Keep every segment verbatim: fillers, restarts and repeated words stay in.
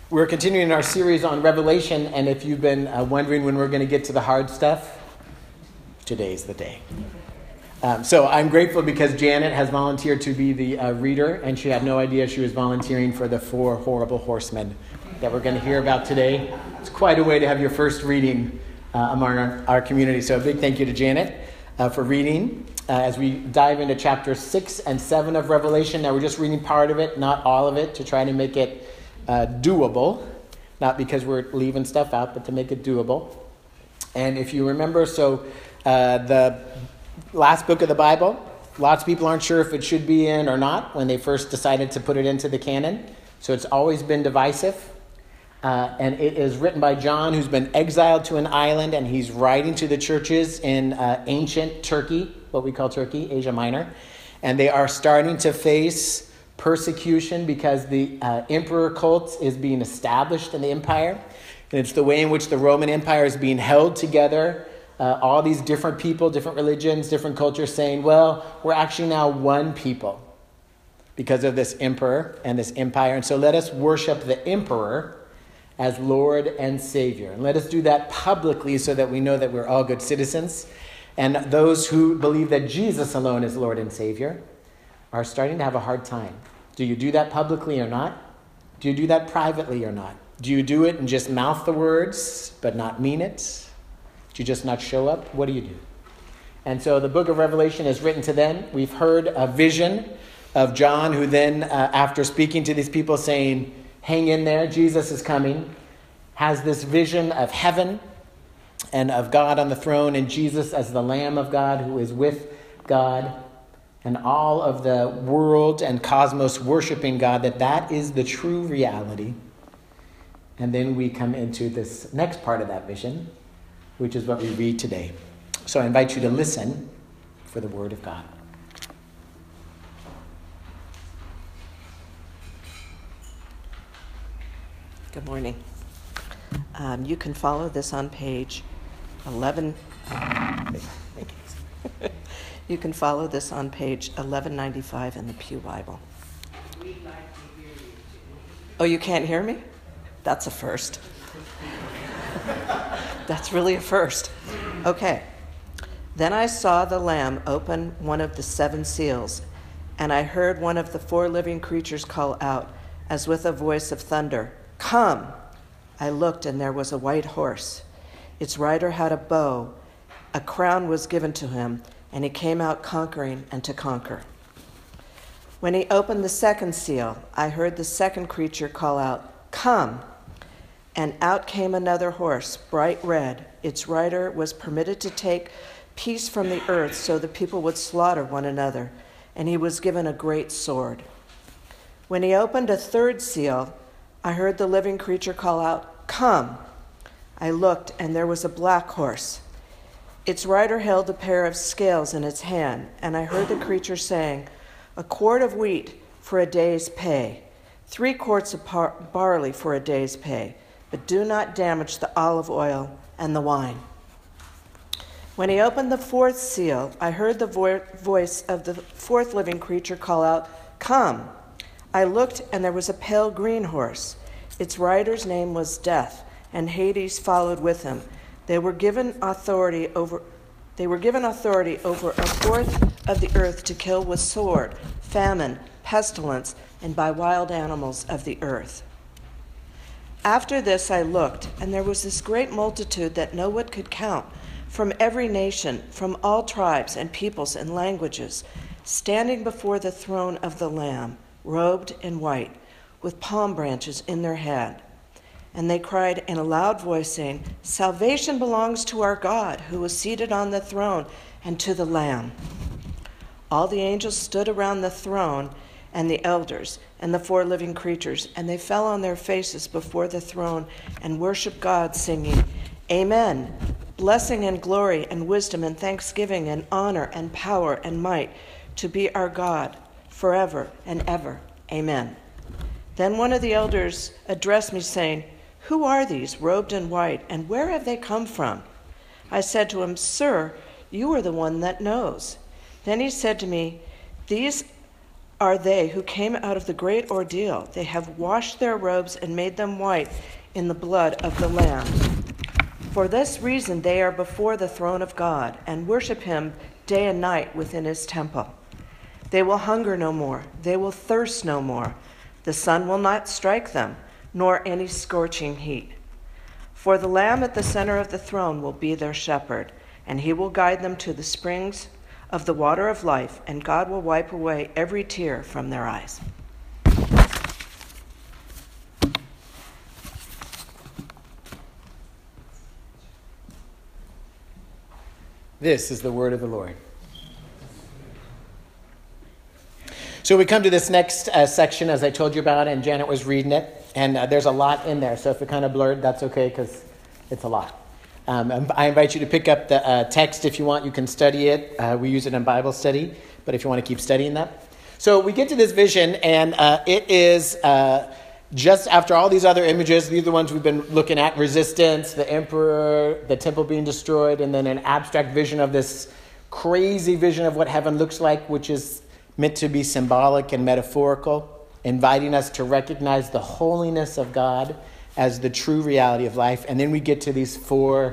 We're continuing our series on Revelation, and if you've been uh, wondering when we're going to get to the hard stuff, today's the day. Um, so I'm grateful because Janet has volunteered to be the uh, reader, and she had no idea she was volunteering for the four horrible horsemen that we're going to hear about today. It's quite a way to have your first reading uh, among our, our community. So a big thank you to Janet uh, for reading. Uh, as we dive into chapter six and seven of Revelation. Now we're just reading part of it, not all of it, to try to make it uh, doable. Not because we're leaving stuff out, but to make it doable. And if you remember, so uh, the last book of the Bible, lots of people aren't sure if it should be in or not when they first decided to put it into the canon. So it's always been divisive. Uh, and it is written by John, who's been exiled to an island, and he's writing to the churches in uh, ancient Turkey, what we call Turkey, Asia Minor. And they are starting to face persecution because the uh, emperor cult is being established in the empire. And it's the way in which the Roman Empire is being held together. Uh, all these different people, different religions, different cultures saying, well, we're actually now one people because of this emperor and this empire. And so let us worship the emperor as Lord and Savior. And let us do that publicly so that we know that we're all good citizens. And those who believe that Jesus alone is Lord and Savior are starting to have a hard time. Do you do that publicly or not? Do you do that privately or not? Do you do it and just mouth the words but not mean it? Do you just not show up? What do you do? And so the book of Revelation is written to them. We've heard a vision of John, who then, uh, after speaking to these people saying, hang in there, Jesus is coming, has this vision of heaven and of God on the throne and Jesus as the Lamb of God who is with God and all of the world and cosmos worshiping God, that that is the true reality. And then we come into this next part of that vision, which is what we read today. So I invite you to listen for the word of God. Good morning. Um, you can follow this on page eleven. You can follow this on page eleven ninety-five in the Pew Bible. Oh, you can't hear me? That's a first. That's really a first. Okay. Then I saw the Lamb open one of the seven seals, and I heard one of the four living creatures call out, as with a voice of thunder, "Come!" I looked, and there was a white horse. Its rider had a bow. A crown was given to him, and he came out conquering and to conquer. When he opened the second seal, I heard the second creature call out, "Come!" And out came another horse, bright red. Its rider was permitted to take peace from the earth so the people would slaughter one another, and he was given a great sword. When he opened a third seal, I heard the living creature call out, "Come!" I looked, and there was a black horse. Its rider held a pair of scales in its hand, and I heard the creature saying, "A quart of wheat for a day's pay, three quarts of par- barley for a day's pay, but do not damage the olive oil and the wine." When he opened the fourth seal, I heard the vo- voice of the fourth living creature call out, "Come!" I looked, and there was a pale green horse. Its rider's name was Death, and Hades followed with him. They were given authority over they were given authority over a fourth of the earth to kill with sword, famine, pestilence, and by wild animals of the earth. After this I looked, and there was this great multitude that no one could count, from every nation, from all tribes and peoples and languages, standing before the throne of the Lamb, robed in white, with palm branches in their hand. And they cried in a loud voice, saying, "Salvation belongs to our God, who is seated on the throne, and to the Lamb." All the angels stood around the throne, and the elders, and the four living creatures, and they fell on their faces before the throne and worshiped God, singing, "Amen. Blessing and glory and wisdom and thanksgiving and honor and power and might to be our God, forever and ever. Amen." Then one of the elders addressed me, saying, "Who are these, robed in white, and where have they come from?" I said to him, "Sir, you are the one that knows." Then he said to me, "These are they who came out of the great ordeal. They have washed their robes and made them white in the blood of the Lamb. For this reason they are before the throne of God and worship him day and night within his temple. They will hunger no more. They will thirst no more. The sun will not strike them, nor any scorching heat. For the Lamb at the center of the throne will be their shepherd, and he will guide them to the springs of the water of life, and God will wipe away every tear from their eyes. This is the word of the Lord. So we come to this next uh, section, as I told you about, and Janet was reading it, and uh, there's a lot in there. So if it kind of blurred, that's okay, because it's a lot. Um, I invite you to pick up the uh, text if you want. You can study it. Uh, we use it in Bible study, but if you want to keep studying that. So we get to this vision, and uh, it is uh, just after all these other images. These are the ones we've been looking at: resistance, the emperor, the temple being destroyed, and then an abstract vision of this crazy vision of what heaven looks like, which is meant to be symbolic and metaphorical, inviting us to recognize the holiness of God as the true reality of life. And then we get to these four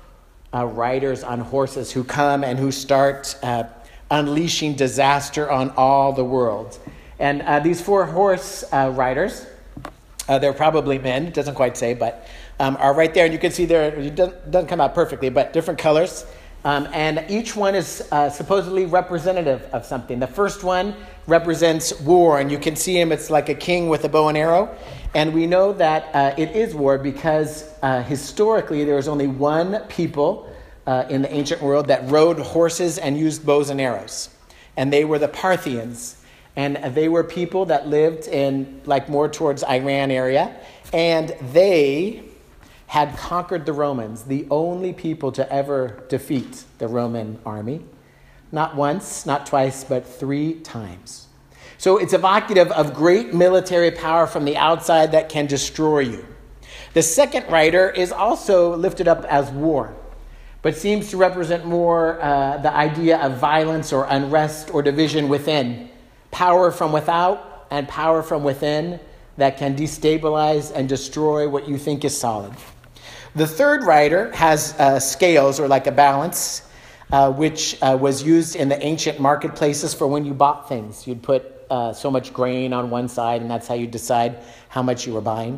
uh, riders on horses who come and who start uh, unleashing disaster on all the world. And uh, these four horse uh, riders, uh, they're probably men, it doesn't quite say, but um, are right there. And you can see there, it doesn't, doesn't come out perfectly, but different colors. Um, and each one is uh, supposedly representative of something. The first one represents war, and you can see him. It's like a king with a bow and arrow. And we know that uh, it is war because uh, historically there was only one people uh, in the ancient world that rode horses and used bows and arrows. And they were the Parthians. And they were people that lived in, like, more towards Iran area. And they had conquered the Romans, the only people to ever defeat the Roman army. Not once, not twice, but three times. So it's evocative of great military power from the outside that can destroy you. The second rider is also lifted up as war, but seems to represent more uh, the idea of violence or unrest or division within. Power from without and power from within that can destabilize and destroy what you think is solid. The third rider has uh, scales, or like a balance, uh, which uh, was used in the ancient marketplaces for when you bought things. You'd put uh, so much grain on one side, and that's how you decide how much you were buying.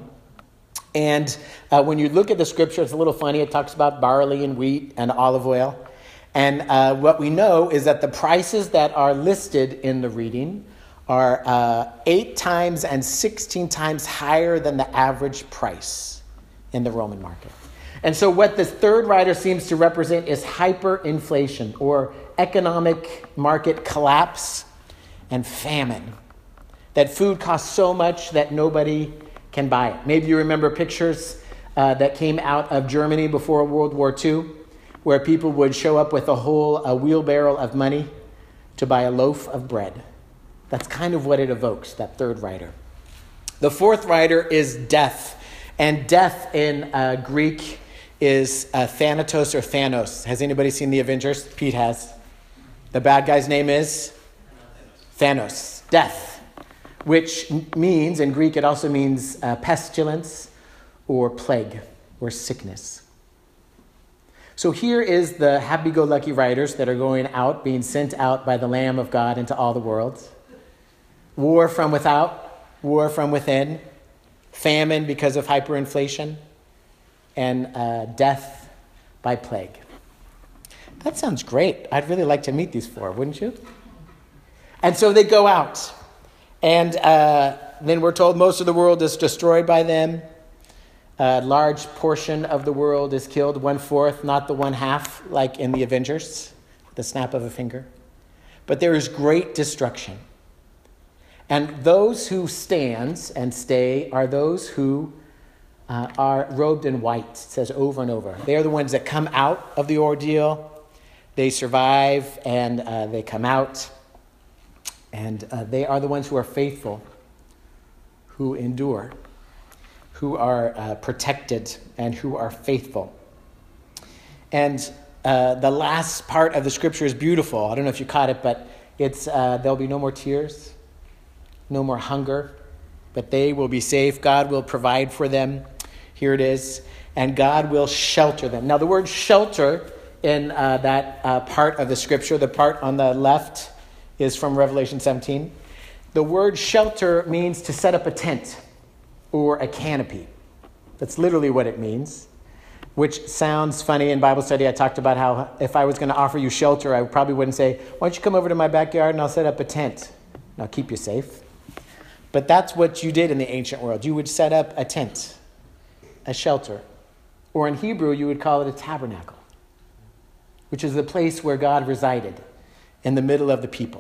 And uh, when you look at the scripture, it's a little funny. It talks about barley and wheat and olive oil. And uh, what we know is that the prices that are listed in the reading are uh, eight times and sixteen times higher than the average price in the Roman market. And so what this third rider seems to represent is hyperinflation, or economic market collapse and famine. That food costs so much that nobody can buy it. Maybe you remember pictures uh, that came out of Germany before World War Two, where people would show up with a whole a wheelbarrow of money to buy a loaf of bread. That's kind of what it evokes, that third rider. The fourth rider is death. And death in uh, Greek is uh, Thanatos or Thanos. Has anybody seen The Avengers? Pete has. The bad guy's name is Thanos. Death. Which means, in Greek, it also means uh, pestilence or plague or sickness. So here is the happy-go-lucky riders that are going out, being sent out by the Lamb of God into all the world. War from without, war from within, famine because of hyperinflation, and uh, death by plague. That sounds great. I'd really like to meet these four, wouldn't you? And so they go out. And uh, then we're told most of the world is destroyed by them. A large portion of the world is killed, one-fourth, not the one-half, like in the Avengers, the snap of a finger. But there is great destruction. And those who stand and stay are those who uh, are robed in white, it says over and over. They are the ones that come out of the ordeal. They survive, and uh, they come out. And uh, they are the ones who are faithful, who endure, who are uh, protected, and who are faithful. And uh, the last part of the scripture is beautiful. I don't know if you caught it, but it's uh, there'll be no more tears. no more hunger, but they will be safe. God will provide for them. Here it is. And God will shelter them. Now, the word shelter in uh, that uh, part of the scripture, the part on the left, is from Revelation seventeen. The word shelter means to set up a tent or a canopy. That's literally what it means, which sounds funny. In Bible study, I talked about how if I was going to offer you shelter, I probably wouldn't say, why don't you come over to my backyard and I'll set up a tent. And I'll keep you safe. But that's what you did in the ancient world. You would set up a tent, a shelter. Or in Hebrew, you would call it a tabernacle, which is the place where God resided in the middle of the people.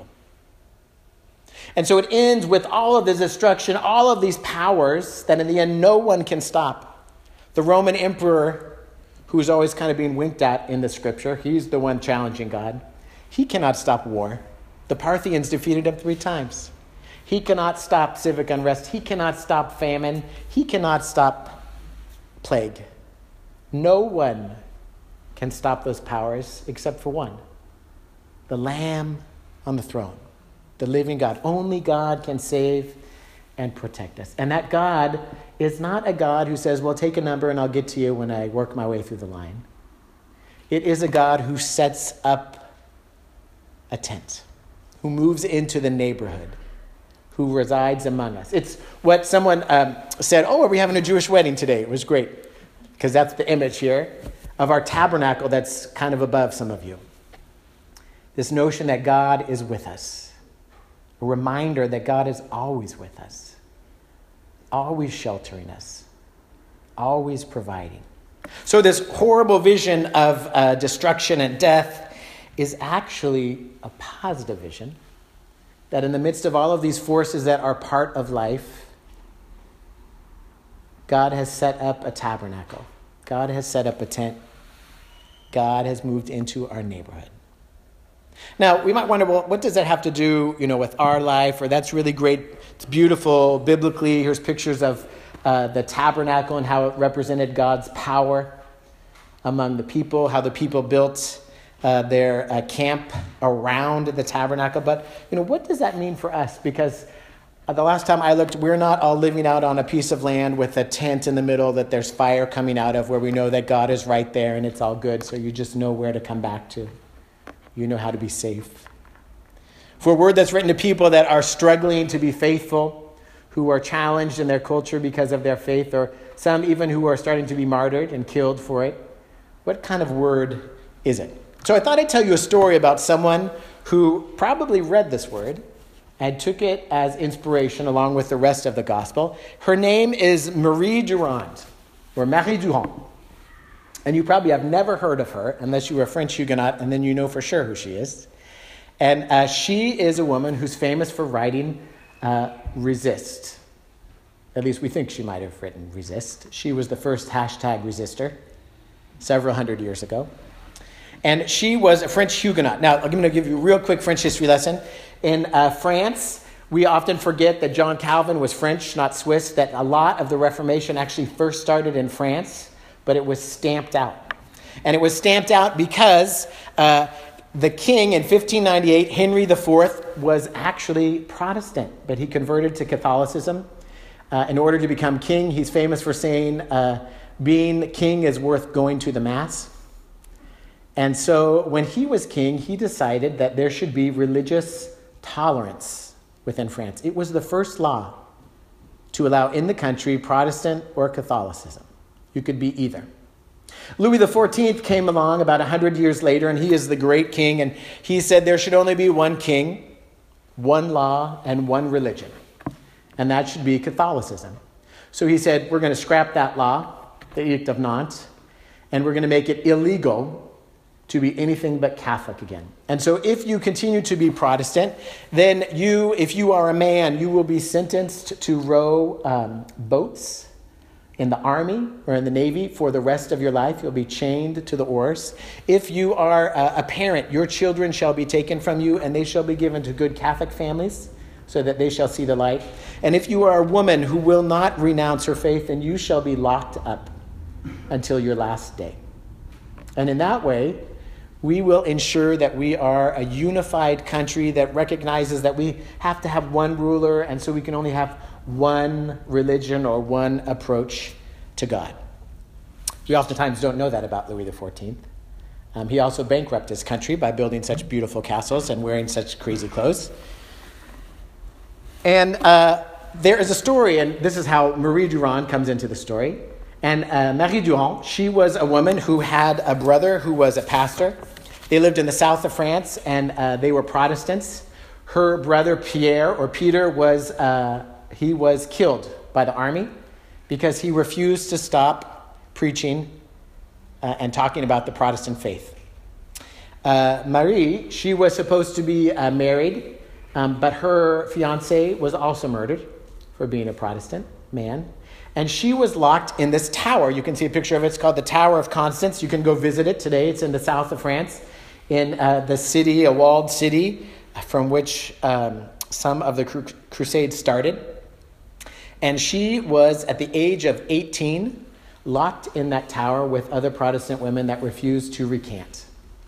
And so it ends with all of this destruction, all of these powers that in the end no one can stop. The Roman emperor, who's always kind of being winked at in the scripture, he's the one challenging God. He cannot stop war. The Parthians defeated him three times. He cannot stop civic unrest. He cannot stop famine. He cannot stop plague. No one can stop those powers except for one. The Lamb on the throne. The living God. Only God can save and protect us. And that God is not a God who says, well, take a number and I'll get to you when I work my way through the line. It is a God who sets up a tent, who moves into the neighborhood, who resides among us. It's what someone um, said, oh, are we having a Jewish wedding today? It was great, because that's the image here of our tabernacle that's kind of above some of you. This notion that God is with us. A reminder that God is always with us, always sheltering us, always providing. So this horrible vision of uh, destruction and death is actually a positive vision, that in the midst of all of these forces that are part of life, God has set up a tabernacle. God has set up a tent. God has moved into our neighborhood. Now, we might wonder, well, what does that have to do, you know, with our life? Or that's really great. It's beautiful biblically. Here's pictures of uh, the tabernacle and how it represented God's power among the people, how the people built uh, their uh, camp around the tabernacle. But, you know, what does that mean for us? Because uh, the last time I looked, we're not all living out on a piece of land with a tent in the middle that there's fire coming out of, where we know that God is right there and it's all good. So you just know where to come back to. You know how to be safe. For a word that's written to people that are struggling to be faithful, who are challenged in their culture because of their faith, or some even who are starting to be martyred and killed for it, what kind of word is it? So I thought I'd tell you a story about someone who probably read this word and took it as inspiration along with the rest of the gospel. Her name is Marie Durand, or Marie Durand. And you probably have never heard of her unless you were a French Huguenot, and then you know for sure who she is. And uh, she is a woman who's famous for writing uh, Resist. At least we think she might have written Resist. She was the first hashtag resistor several hundred years ago. And she was a French Huguenot. Now, I'm going to give you a real quick French history lesson. In uh, France, we often forget that John Calvin was French, not Swiss, that a lot of the Reformation actually first started in France, but it was stamped out. And it was stamped out because uh, the king in fifteen ninety-eight, Henry the Fourth, was actually Protestant, but he converted to Catholicism. Uh, in order to become king, he's famous for saying, uh, being king is worth going to the Mass. And so when he was king, he decided that there should be religious tolerance within France. It was the first law to allow in the country Protestant or Catholicism. You could be either. Louis the fourteenth came along about one hundred years later, and he is the great king, and he said there should only be one king, one law, and one religion. And that should be Catholicism. So he said, we're going to scrap that law, the Edict of Nantes, and we're going to make it illegal to be anything but Catholic again. And so if you continue to be Protestant, then you, if you are a man, you will be sentenced to row um, boats in the army or in the Navy for the rest of your life. You'll be chained to the oars. If you are a parent, your children shall be taken from you, and they shall be given to good Catholic families so that they shall see the light. And if you are a woman who will not renounce her faith, then you shall be locked up until your last day. And in that way, We will ensure that we are a unified country that recognizes that we have to have one ruler, and so we can only have one religion or one approach to God. We oftentimes don't know that about Louis the fourteenth. Um, he also bankrupted his country by building such beautiful castles and wearing such crazy clothes. And uh, there is a story, and this is how Marie Durand comes into the story. And uh, Marie Durand, she was a woman who had a brother who was a pastor. They lived in the south of France, and uh, they were Protestants. Her brother Pierre, or Peter, was uh, he was killed by the army because he refused to stop preaching uh, and talking about the Protestant faith. Uh, Marie, she was supposed to be uh, married, um, but her fiancé was also murdered for being a Protestant man. And she was locked in this tower. You can see a picture of it. It's called the Tower of Constance. You can go visit it today. It's in the south of France, in uh, the city, a walled city, from which um, some of the cru- Crusades started. And she was, at the age of eighteen, locked in that tower with other Protestant women that refused to recant.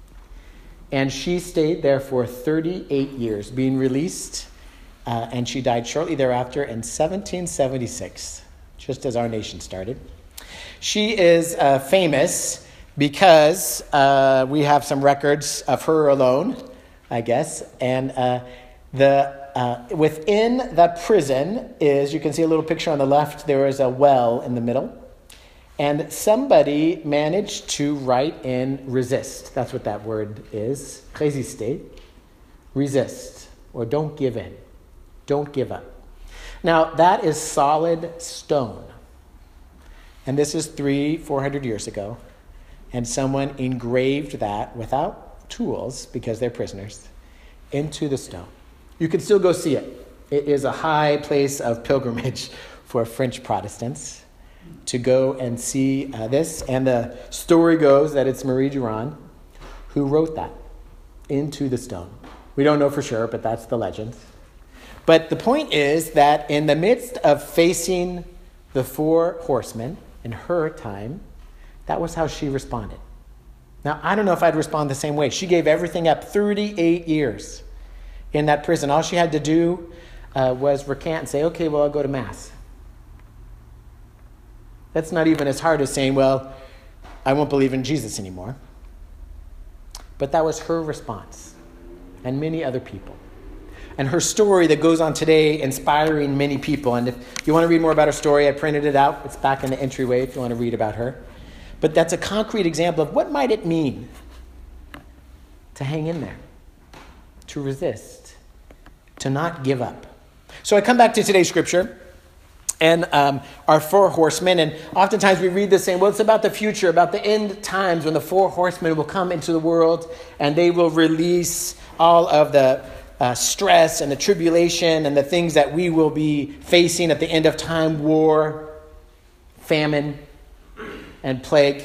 And she stayed there for thirty-eight years, being released, uh, and she died shortly thereafter in seventeen seventy-six. Just as our nation started. She is uh, famous because uh, we have some records of her alone, I guess. And uh, the uh, within the prison is, you can see a little picture on the left, there is a well in the middle. And somebody managed to write in resist. That's what that word is. Résister. Resist. Or don't give in. Don't give up. Now, that is solid stone. And this is three, four hundred years ago. And someone engraved that without tools, because they're prisoners, into the stone. You can still go see it. It is a high place of pilgrimage for French Protestants to go and see uh, this. And the story goes that it's Marie Durand who wrote that into the stone. We don't know for sure, but that's the legend. But the point is that in the midst of facing the four horsemen in her time, that was how she responded. Now, I don't know if I'd respond the same way. She gave everything up, thirty-eight years in that prison. All she had to do uh, was recant and say, okay, well, I'll go to Mass. That's not even as hard as saying, well, I won't believe in Jesus anymore. But that was her response, and many other people. And her story that goes on today, inspiring many people. And if you want to read more about her story, I printed it out. It's back in the entryway if you want to read about her. But that's a concrete example of what might it mean to hang in there, to resist, to not give up. So I come back to today's scripture and um, our four horsemen. And oftentimes we read this saying, well, it's about the future, about the end times when the four horsemen will come into the world and they will release all of the Uh, stress and the tribulation and the things that we will be facing at the end of time, war, famine, and plague.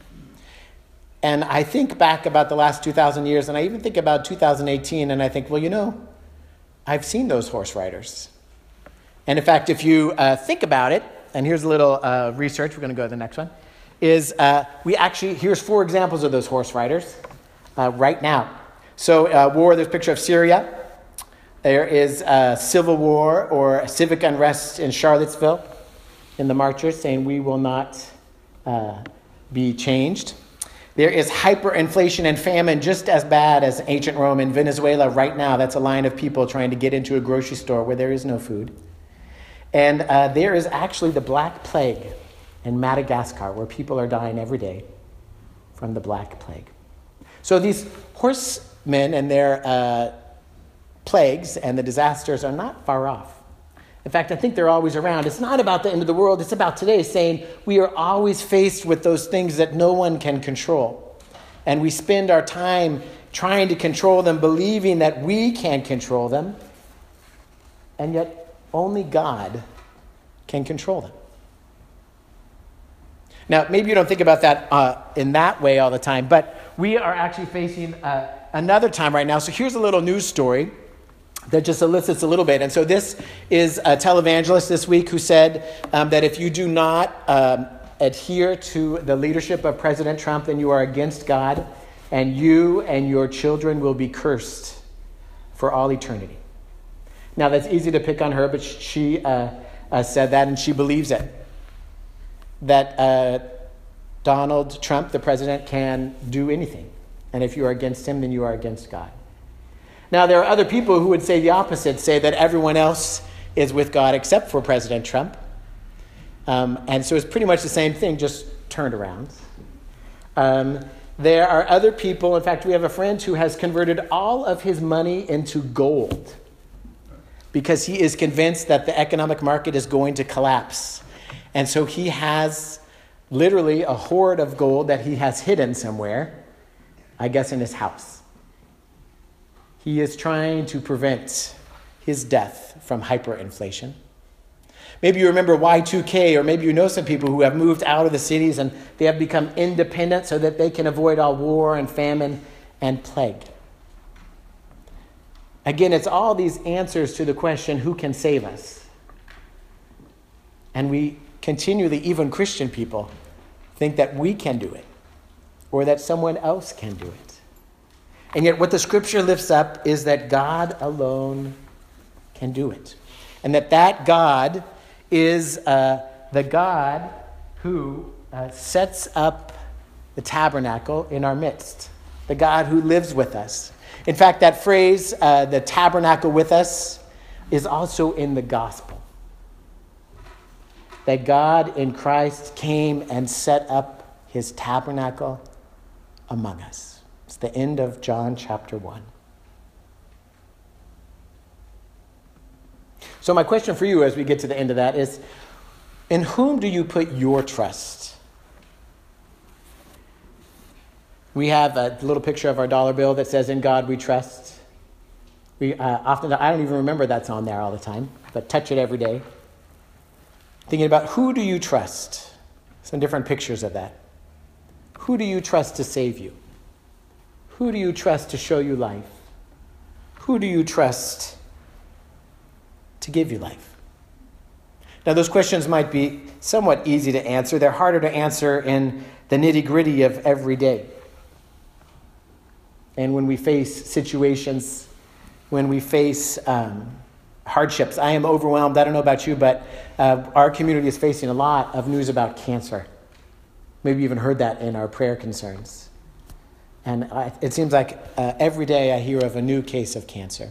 And I think back about the last two thousand years, and I even think about two thousand eighteen, and I think, well, you know, I've seen those horse riders. And in fact, if you uh, think about it, and here's a little uh, research, we're going to go to the next one, is uh, we actually, here's four examples of those horse riders uh, right now. So uh, war, there's a picture of Syria. There is a civil war or civic unrest in Charlottesville in the marchers saying we will not uh, be changed. There is hyperinflation and famine just as bad as ancient Rome in Venezuela right now. That's a line of people trying to get into a grocery store where there is no food. And uh, there is actually the Black Plague in Madagascar where people are dying every day from the Black Plague. So these horsemen and their uh, plagues and the disasters are not far off. In fact, I think they're always around. It's not about the end of the world. It's about today, saying we are always faced with those things that no one can control. And we spend our time trying to control them, believing that we can control them. And yet only God can control them. Now, maybe you don't think about that uh, in that way all the time, but we are actually facing uh, another time right now. So here's a little news story that just elicits a little bit. And so this is a televangelist this week who said um, that if you do not um, adhere to the leadership of President Trump, then you are against God. and you and your children will be cursed for all eternity. Now, that's easy to pick on her, but she uh, uh, said that, and she believes it. That uh, Donald Trump, the president, can do anything. And if you are against him, then you are against God. Now, there are other people who would say the opposite, say that everyone else is with God except for President Trump. Um, and so it's pretty much the same thing, just turned around. Um, there are other people. In fact, we have a friend who has converted all of his money into gold because he is convinced that the economic market is going to collapse. And so he has literally a hoard of gold that he has hidden somewhere, I guess in his house. He is trying to prevent his death from hyperinflation. Maybe you remember Y two K, or maybe you know some people who have moved out of the cities and they have become independent so that they can avoid all war and famine and plague. Again, it's all these answers to the question, who can save us? And we continually, even Christian people, think that we can do it or that someone else can do it. And yet what the scripture lifts up is that God alone can do it. And that that God is uh, the God who uh, sets up the tabernacle in our midst. The God who lives with us. In fact, that phrase, uh, the tabernacle with us, is also in the gospel. That God in Christ came and set up his tabernacle among us. It's the end of John chapter one. So my question for you as we get to the end of that is, in whom do you put your trust? We have a little picture of our dollar bill that says, "In God we trust." We uh, often, I don't even remember that's on there all the time, but touch it every day. Thinking about, who do you trust? Some different pictures of that. Who do you trust to save you? Who do you trust to show you life? Who do you trust to give you life? Now, those questions might be somewhat easy to answer. They're harder to answer in the nitty-gritty of every day. And when we face situations, when we face um, hardships, I am overwhelmed. I don't know about you, but uh, our community is facing a lot of news about cancer. Maybe you even heard that in our prayer concerns. And I, it seems like uh, every day I hear of a new case of cancer.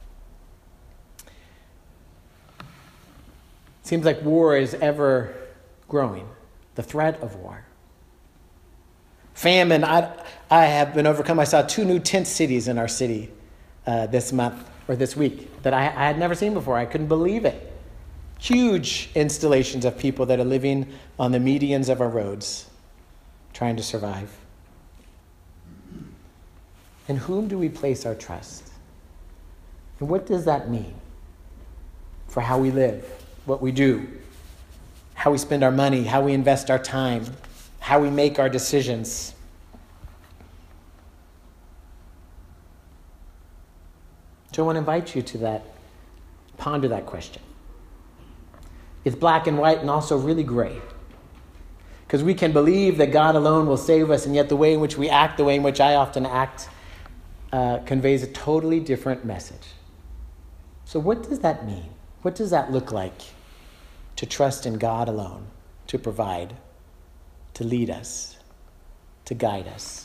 It seems like war is ever growing, the threat of war. Famine, I, I have been overcome. I saw two new tent cities in our city uh, this month, or this week, that I, I had never seen before. I couldn't believe it. Huge installations of people that are living on the medians of our roads, trying to survive. In whom do we place our trust? And what does that mean for how we live, what we do, how we spend our money, how we invest our time, how we make our decisions? So I want to invite you to that, ponder that question. It's black and white and also really gray. Because we can believe that God alone will save us, and yet the way in which we act, the way in which I often act, uh, conveys a totally different message. So what does that mean? What does that look like to trust in God alone, to provide, to lead us, to guide us?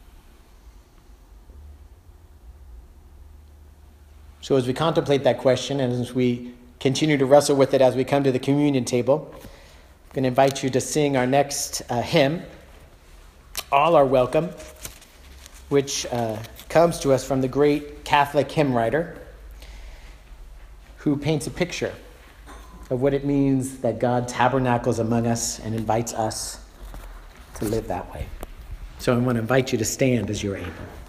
So as we contemplate that question, and as we continue to wrestle with it as we come to the communion table, I'm going to invite you to sing our next uh, hymn, All Are Welcome, which uh, comes to us from the great Catholic hymn writer who paints a picture of what it means that God tabernacles among us and invites us to live that way. So I want to invite you to stand as you're able.